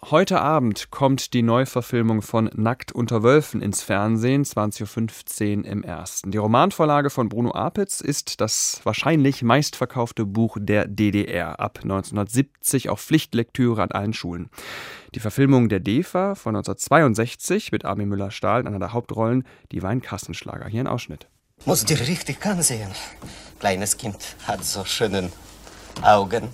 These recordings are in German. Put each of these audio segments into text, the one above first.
Heute Abend kommt die Neuverfilmung von Nackt unter Wölfen ins Fernsehen, 20:15 Uhr im Ersten. Die Romanvorlage von Bruno Apitz ist das wahrscheinlich meistverkaufte Buch der DDR. Ab 1970 auch Pflichtlektüre an allen Schulen. Die Verfilmung der DEFA von 1962 mit Armin Müller-Stahl in einer der Hauptrollen, die war ein Kassenschlager. Hier ein Ausschnitt. Muss dir richtig ansehen. Kleines Kind hat so schöne Augen.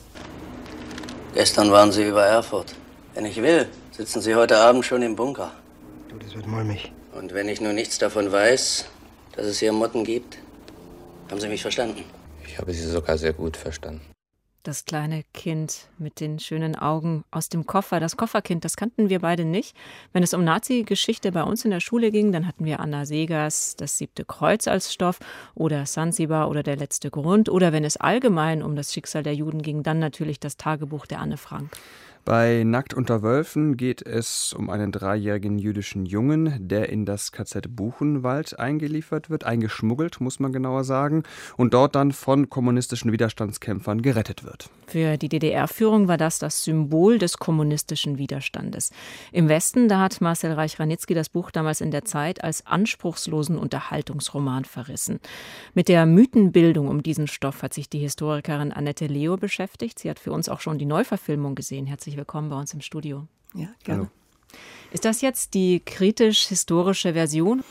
Gestern waren Sie über Erfurt. Wenn ich will, sitzen Sie heute Abend schon im Bunker. Du, das wird mulmig. Und wenn ich nun nichts davon weiß, dass es hier Motten gibt, haben Sie mich verstanden? Ich habe Sie sogar sehr gut verstanden. Das kleine Kind mit den schönen Augen aus dem Koffer. Das Kofferkind, das kannten wir beide nicht. Wenn es um Nazi-Geschichte bei uns in der Schule ging, dann hatten wir Anna Segers Das 7. Kreuz als Stoff oder Sansibar oder Der letzte Grund. Oder wenn es allgemein um das Schicksal der Juden ging, dann natürlich das Tagebuch der Anne Frank. Bei Nackt unter Wölfen geht es um einen 3-jährigen jüdischen Jungen, der in das KZ Buchenwald eingeliefert wird, eingeschmuggelt, muss man genauer sagen, und dort dann von kommunistischen Widerstandskämpfern gerettet wird. Für die DDR-Führung war das Symbol des kommunistischen Widerstandes. Im Westen, da hat Marcel Reich-Ranitzky das Buch damals in der Zeit als anspruchslosen Unterhaltungsroman verrissen. Mit der Mythenbildung um diesen Stoff hat sich die Historikerin Annette Leo beschäftigt. Sie hat für uns auch schon die Neuverfilmung gesehen. Herzlich willkommen bei uns im Studio. Ja, gerne. Hallo. Ist das jetzt die kritisch-historische Version?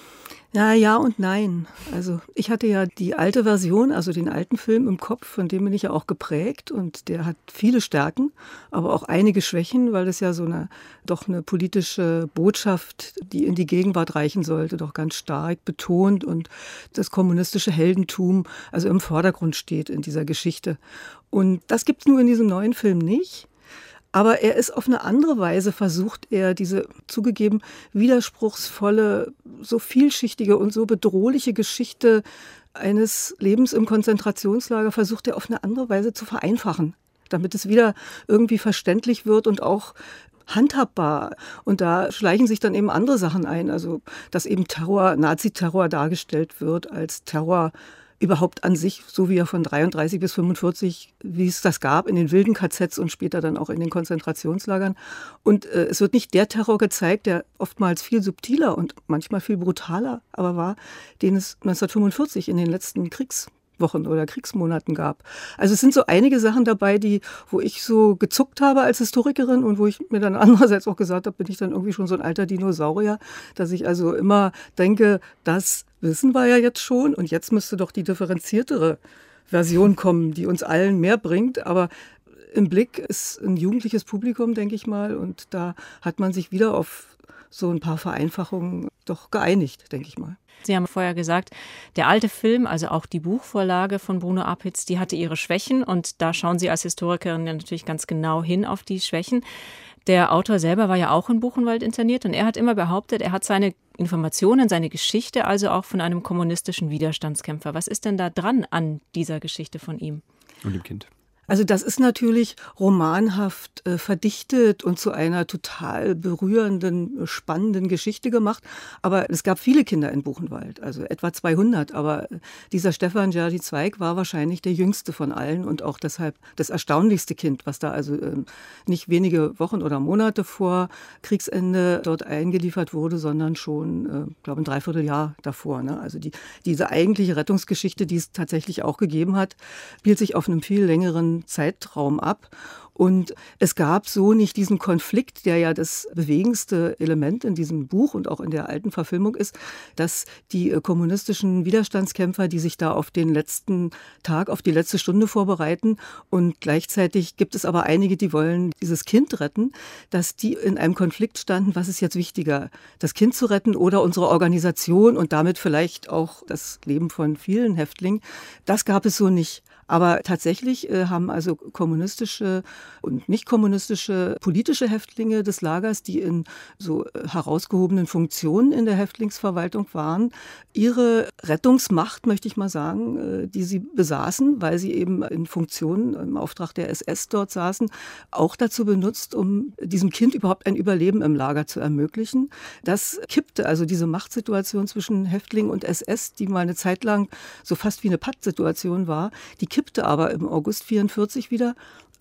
Ja und nein. Also ich hatte ja die alte Version, also den alten Film im Kopf, von dem bin ich ja auch geprägt und der hat viele Stärken, aber auch einige Schwächen, weil es ja so eine politische Botschaft, die in die Gegenwart reichen sollte, doch ganz stark betont und das kommunistische Heldentum also im Vordergrund steht in dieser Geschichte. Und das gibt es nur in diesem neuen Film nicht. Aber er ist auf eine andere Weise versucht, er diese zugegeben widerspruchsvolle, so vielschichtige und so bedrohliche Geschichte eines Lebens im Konzentrationslager, versucht er auf eine andere Weise zu vereinfachen, damit es wieder irgendwie verständlich wird und auch handhabbar. Und da schleichen sich dann eben andere Sachen ein, also dass eben Terror, Naziterror dargestellt wird als Terror überhaupt an sich, so wie er von 33 bis 45, wie es das gab in den wilden KZs und später dann auch in den Konzentrationslagern. Und es wird nicht der Terror gezeigt, der oftmals viel subtiler und manchmal viel brutaler aber war, den es 1945 in den letzten Kriegswochen oder Kriegsmonaten gab. Also es sind so einige Sachen dabei, wo ich so gezuckt habe als Historikerin und wo ich mir dann andererseits auch gesagt habe, bin ich dann irgendwie schon so ein alter Dinosaurier, dass ich also immer denke, das wissen wir ja jetzt schon und jetzt müsste doch die differenziertere Version kommen, die uns allen mehr bringt, aber im Blick ist ein jugendliches Publikum, denke ich mal, und da hat man sich wieder auf so ein paar Vereinfachungen doch geeinigt, denke ich mal. Sie haben vorher gesagt, der alte Film, also auch die Buchvorlage von Bruno Apitz, die hatte ihre Schwächen und da schauen Sie als Historikerin ja natürlich ganz genau hin auf die Schwächen. Der Autor selber war ja auch in Buchenwald interniert und er hat immer behauptet, er hat seine Informationen, seine Geschichte also auch von einem kommunistischen Widerstandskämpfer. Was ist denn da dran an dieser Geschichte von ihm? Und dem Kind. Also das ist natürlich romanhaft verdichtet und zu einer total berührenden, spannenden Geschichte gemacht. Aber es gab viele Kinder in Buchenwald, also etwa 200. Aber dieser Stefan Jerzy Zweig war wahrscheinlich der jüngste von allen und auch deshalb das erstaunlichste Kind, was da also nicht wenige Wochen oder Monate vor Kriegsende dort eingeliefert wurde, sondern schon, glaube ich, ein Dreivierteljahr davor. Ne? Also diese eigentliche Rettungsgeschichte, die es tatsächlich auch gegeben hat, spielt sich auf einem viel längeren Zeitraum ab. Und es gab so nicht diesen Konflikt, der ja das bewegendste Element in diesem Buch und auch in der alten Verfilmung ist, dass die kommunistischen Widerstandskämpfer, die sich da auf den letzten Tag, auf die letzte Stunde vorbereiten und gleichzeitig gibt es aber einige, die wollen dieses Kind retten, dass die in einem Konflikt standen, was ist jetzt wichtiger, das Kind zu retten oder unsere Organisation und damit vielleicht auch das Leben von vielen Häftlingen. Das gab es so nicht. Aber tatsächlich haben also kommunistische und nicht kommunistische politische Häftlinge des Lagers, die in so herausgehobenen Funktionen in der Häftlingsverwaltung waren, ihre Rettungsmacht, möchte ich mal sagen, die sie besaßen, weil sie eben in Funktionen im Auftrag der SS dort saßen, auch dazu benutzt, um diesem Kind überhaupt ein Überleben im Lager zu ermöglichen. Das kippte, also diese Machtsituation zwischen Häftling und SS, die mal eine Zeit lang so fast wie eine Pattsituation war, die kippte aber im August 1944 wieder,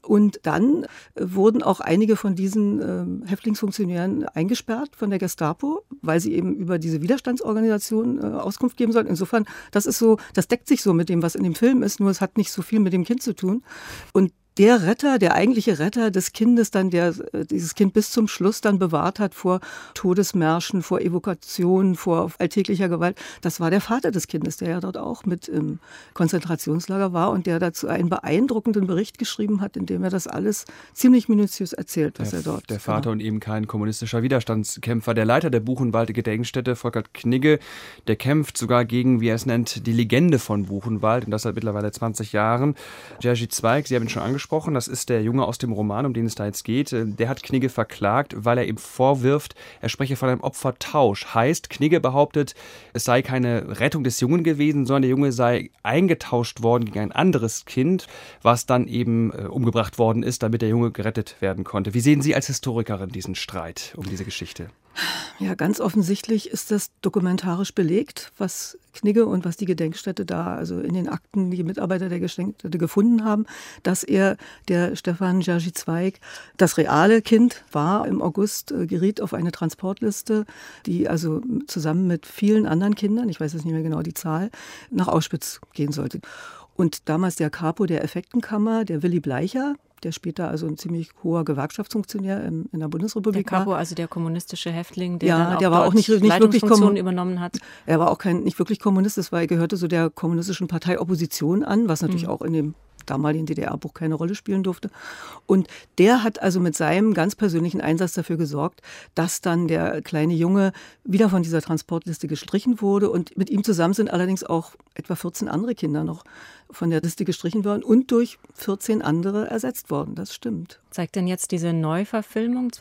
Und dann wurden auch einige von diesen Häftlingsfunktionären eingesperrt von der Gestapo, weil sie eben über diese Widerstandsorganisation Auskunft geben sollten. Insofern, das deckt sich so mit dem, was in dem Film ist, nur es hat nicht so viel mit dem Kind zu tun. Und der Retter, der eigentliche Retter des Kindes, dann der dieses Kind bis zum Schluss dann bewahrt hat vor Todesmärschen, vor Evokationen, vor alltäglicher Gewalt, das war der Vater des Kindes, der ja dort auch mit im Konzentrationslager war und der dazu einen beeindruckenden Bericht geschrieben hat, in dem er das alles ziemlich minutiös erzählt, was er dort. Der Vater und eben kein kommunistischer Widerstandskämpfer. Der Leiter der Buchenwald-Gedenkstätte, Volker Knigge, der kämpft sogar gegen, wie er es nennt, die Legende von Buchenwald und das seit mittlerweile 20 Jahren. Jerzy Zweig, Sie haben ihn schon angesprochen, das ist der Junge aus dem Roman, um den es da jetzt geht. Der hat Knigge verklagt, weil er ihm vorwirft, er spreche von einem Opfertausch. Heißt, Knigge behauptet, es sei keine Rettung des Jungen gewesen, sondern der Junge sei eingetauscht worden gegen ein anderes Kind, was dann eben umgebracht worden ist, damit der Junge gerettet werden konnte. Wie sehen Sie als Historikerin diesen Streit um diese Geschichte? Ja, ganz offensichtlich ist das dokumentarisch belegt, was Knigge und was die Gedenkstätte da, also in den Akten, die Mitarbeiter der Gedenkstätte gefunden haben, dass er, der Stefan Jerzy Zweig, das reale Kind war. Im August geriet auf eine Transportliste, die also zusammen mit vielen anderen Kindern, ich weiß jetzt nicht mehr genau die Zahl, nach Auschwitz gehen sollte. Und damals der Capo der Effektenkammer, der Willy Bleicher, der später also ein ziemlich hoher Gewerkschaftsfunktionär in der Bundesrepublik war. Der Capo, also der kommunistische Häftling, der ja, dann auch der war auch nicht wirklich übernommen hat. Er war auch nicht wirklich Kommunist, er gehörte so der kommunistischen Partei Opposition an, was natürlich auch in dem damaligen DDR-Buch keine Rolle spielen durfte. Und der hat also mit seinem ganz persönlichen Einsatz dafür gesorgt, dass dann der kleine Junge wieder von dieser Transportliste gestrichen wurde. Und mit ihm zusammen sind allerdings auch etwa 14 andere Kinder noch von der Liste gestrichen worden und durch 14 andere ersetzt worden. Das stimmt. Zeigt denn jetzt diese Neuverfilmung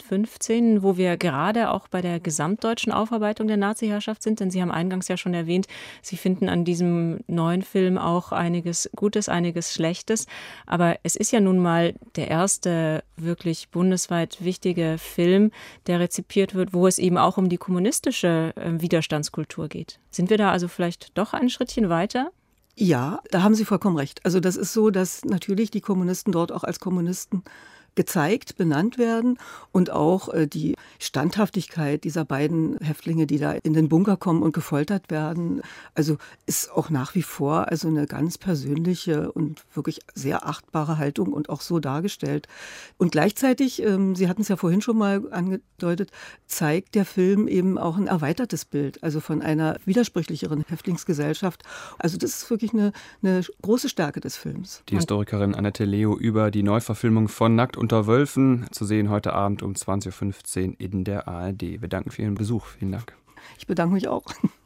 2015, wo wir gerade auch bei der gesamtdeutschen Aufarbeitung der Nazi-Herrschaft sind? Denn Sie haben eingangs ja schon erwähnt, Sie finden an diesem neuen Film auch einiges Gutes, einiges Schlechtes. Aber es ist ja nun mal der erste wirklich bundesweit wichtige Film, der rezipiert wird, wo es eben auch um die kommunistische Widerstandskultur geht. Sind wir da also vielleicht doch ein Schrittchen weiter? Ja, da haben Sie vollkommen recht. Also das ist so, dass natürlich die Kommunisten dort auch als Kommunisten gezeigt, benannt werden und auch die Standhaftigkeit dieser beiden Häftlinge, die da in den Bunker kommen und gefoltert werden, also ist auch nach wie vor also eine ganz persönliche und wirklich sehr achtbare Haltung und auch so dargestellt. Und gleichzeitig, Sie hatten es ja vorhin schon mal angedeutet, zeigt der Film eben auch ein erweitertes Bild, also von einer widersprüchlicheren Häftlingsgesellschaft. Also das ist wirklich eine große Stärke des Films. Die Historikerin Annette Leo über die Neuverfilmung von Nackt unter Wölfen, zu sehen heute Abend um 20.15 Uhr in der ARD. Wir danken für Ihren Besuch. Vielen Dank. Ich bedanke mich auch.